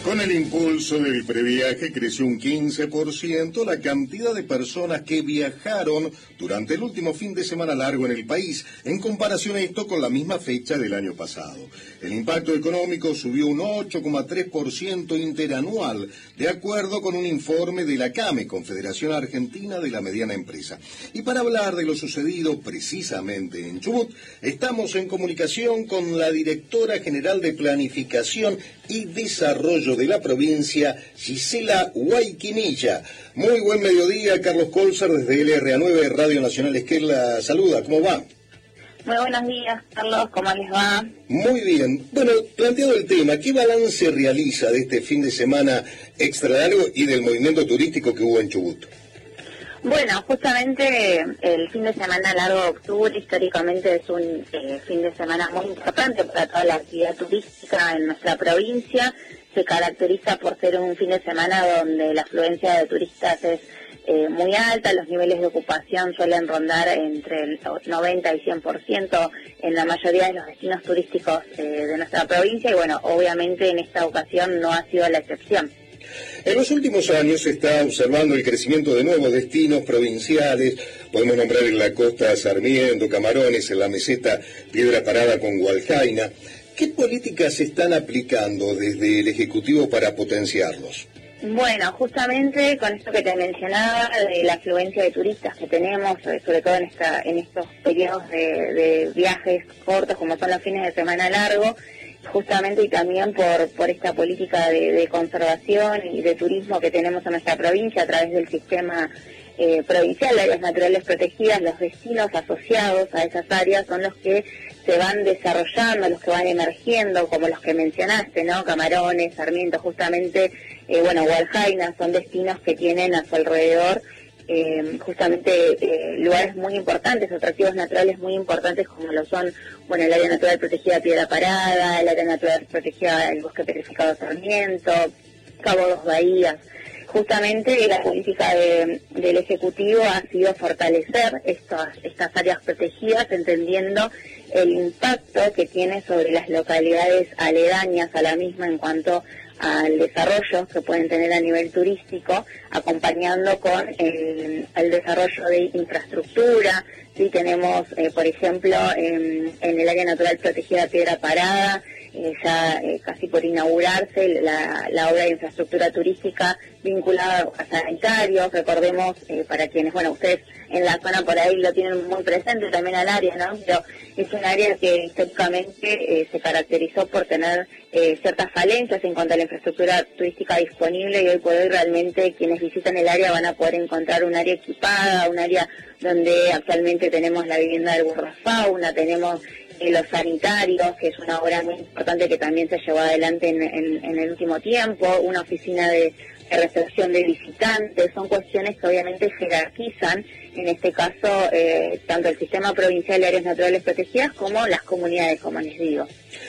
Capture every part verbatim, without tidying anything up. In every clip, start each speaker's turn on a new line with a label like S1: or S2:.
S1: Con el impulso del previaje creció un quince por ciento la cantidad de personas que viajaron durante el último fin de semana largo en el país, en comparación a esto con la misma fecha del año pasado. El impacto económico subió un ocho coma tres por ciento interanual, de acuerdo con un informe de la CAME, Confederación Argentina de la Mediana Empresa. Y para hablar de lo sucedido precisamente en Chubut, estamos en comunicación con la directora general de Planificación y Desarrollo de la provincia, Gisela Guayquinilla. Muy buen mediodía, Carlos Colzer, desde L R A nueve, Radio Nacional Esquel la saluda. ¿Cómo va?
S2: Muy buenos días, Carlos, ¿cómo les va?
S1: Muy bien. Bueno, planteado el tema, ¿qué balance realiza de este fin de semana extra largo y del movimiento turístico que hubo en Chubut?
S2: Bueno, justamente el fin de semana largo de octubre históricamente es un eh, fin de semana muy importante para toda la actividad turística en nuestra provincia. Se caracteriza por ser un fin de semana donde la afluencia de turistas es eh, muy alta, los niveles de ocupación suelen rondar entre el noventa y cien por ciento en la mayoría de los destinos turísticos eh, de nuestra provincia y bueno, obviamente en esta ocasión no ha sido la excepción.
S1: En los últimos años se está observando el crecimiento de nuevos destinos provinciales. Podemos nombrar en la costa Sarmiento, Camarones, en la meseta Piedra Parada con Hualjaina. ¿Qué políticas se están aplicando desde el Ejecutivo para potenciarlos?
S2: Bueno, justamente con esto que te mencionaba, de la afluencia de turistas que tenemos, sobre todo en esta en estos periodos de, de viajes cortos como son los fines de semana largo, justamente y también por por esta política de, de conservación y de turismo que tenemos en nuestra provincia a través del sistema eh, provincial de áreas naturales protegidas, los destinos asociados a esas áreas son los que se van desarrollando, los que van emergiendo, como los que mencionaste, ¿no? Camarones, Sarmiento, justamente, eh, bueno, Hualjaina, son destinos que tienen a su alrededor Eh, justamente eh, lugares muy importantes, atractivos naturales muy importantes como lo son, bueno, el área natural protegida Piedra Parada, el área natural protegida el bosque petrificado Sarmiento, Cabo Dos Bahías. Justamente la política de, del Ejecutivo ha sido fortalecer estas, estas áreas protegidas, entendiendo el impacto que tiene sobre las localidades aledañas a la misma en cuanto al desarrollo que pueden tener a nivel turístico, acompañando con el, el desarrollo de infraestructura. Sí, tenemos, eh, por ejemplo, en, en el área natural protegida Piedra Parada, eh, ya eh, casi por inaugurarse la, la obra de infraestructura turística vinculada a sanitarios. Recordemos, eh, para quienes, bueno, ustedes en la zona por ahí lo tienen muy presente también al área, ¿no? Pero es un área que históricamente eh, se caracterizó por tener eh, ciertas falencias en cuanto a la infraestructura turística disponible, y hoy por hoy realmente quienes visitan el área van a poder encontrar un área equipada, un área donde actualmente tenemos la vivienda del guardafauna, tenemos eh, los sanitarios, que es una obra muy importante que también se llevó adelante en, en, en el último tiempo, una oficina de de recepción de visitantes. Son cuestiones que obviamente jerarquizan, en este caso, eh, tanto el sistema provincial de áreas naturales protegidas como las comunidades, como les digo.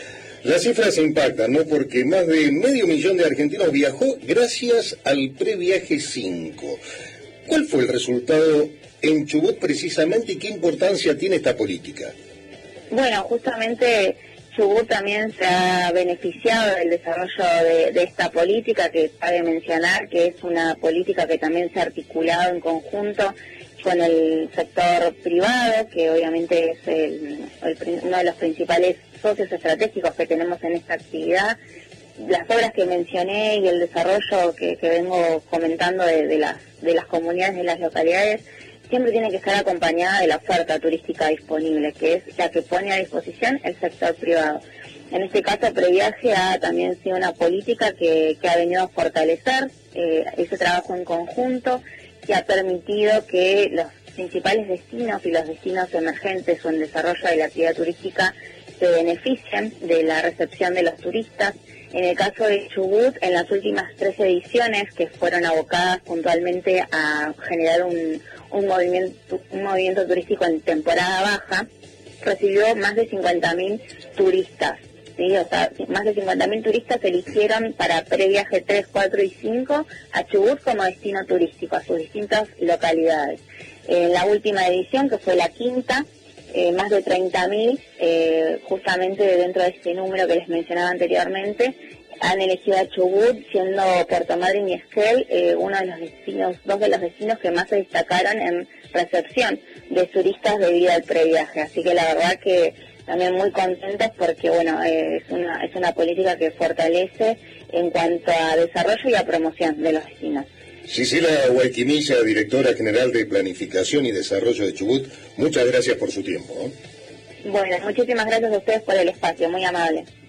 S1: Las cifras impactan, ¿no? Porque más de medio millón de argentinos viajó gracias al Previaje cinco. ¿Cuál fue el resultado en Chubut precisamente y qué importancia tiene esta política?
S2: Bueno, justamente Chubut también se ha beneficiado del desarrollo de, de esta política, que cabe mencionar que es una política que también se ha articulado en conjunto con el sector privado, que obviamente es el, el, uno de los principales socios estratégicos que tenemos en esta actividad. Las obras que mencioné y el desarrollo que, que vengo comentando de, de, las, de las comunidades, de las localidades, siempre tiene que estar acompañada de la oferta turística disponible, que es la que pone a disposición el sector privado. En este caso, Previaje ha también sido una política que, que ha venido a fortalecer eh, ese trabajo en conjunto, que ha permitido que los principales destinos y los destinos emergentes o en desarrollo de la actividad turística se beneficien de la recepción de los turistas. En el caso de Chubut, en las últimas tres ediciones, que fueron abocadas puntualmente a generar un, un, movimiento, un movimiento turístico en temporada baja, recibió más de cincuenta mil turistas. ¿Sí? O sea, más de cincuenta mil turistas eligieron para Previaje tres, cuatro y cinco a Chubut como destino turístico, a sus distintas localidades. En la última edición, que fue la quinta, eh, más de treinta mil, eh, justamente dentro de este número que les mencionaba anteriormente, han elegido a Chubut, siendo Puerto Madryn y Esquel eh, uno de los destinos, dos de los destinos que más se destacaron en recepción de turistas debido al previaje. Así que la verdad que también muy contentos porque bueno eh, es una es una política que fortalece en cuanto a desarrollo y a promoción de los destinos.
S1: Gisela Guayquimilla, directora general de Planificación y Desarrollo de Chubut, muchas gracias por su tiempo.
S2: Bueno, muchísimas gracias a ustedes por el espacio, muy amable.